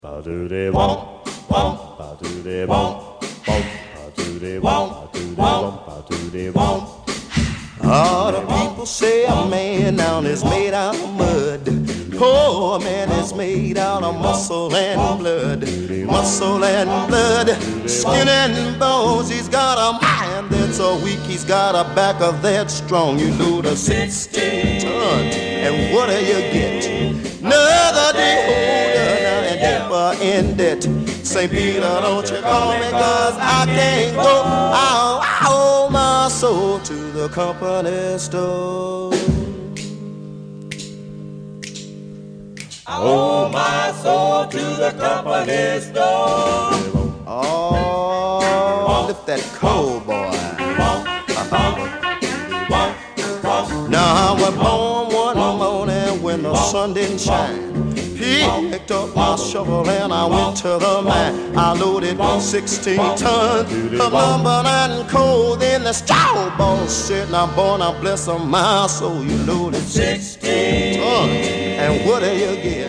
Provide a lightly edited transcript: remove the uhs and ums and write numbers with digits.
Ba-do-de-womp, womp, ba-do-de-womp, womp, ba-do-de-womp, ba-do-de-womp, ba-do-de-womp. All the people say a man down is made out of mud. Oh, a man is made out of muscle and blood. Muscle and blood, skin and bones. He's got a mind that's so weak. He's got a back of that strong. You load a 16 ton, and what do you get? Another day older and deeper in debt. St. Peter, don't you call me, 'cause I can't go. I owe my soul to the company store. I owe my soul to the company store. Oh, lift that coal, boy. Now I was born one morning when the sun didn't shine. He picked up my shovel and I went to the mine. I loaded 16 tons of lumber and coal. Then the straw ball said, now boy, now bless my soul. You loaded 16 tons, and what do you get?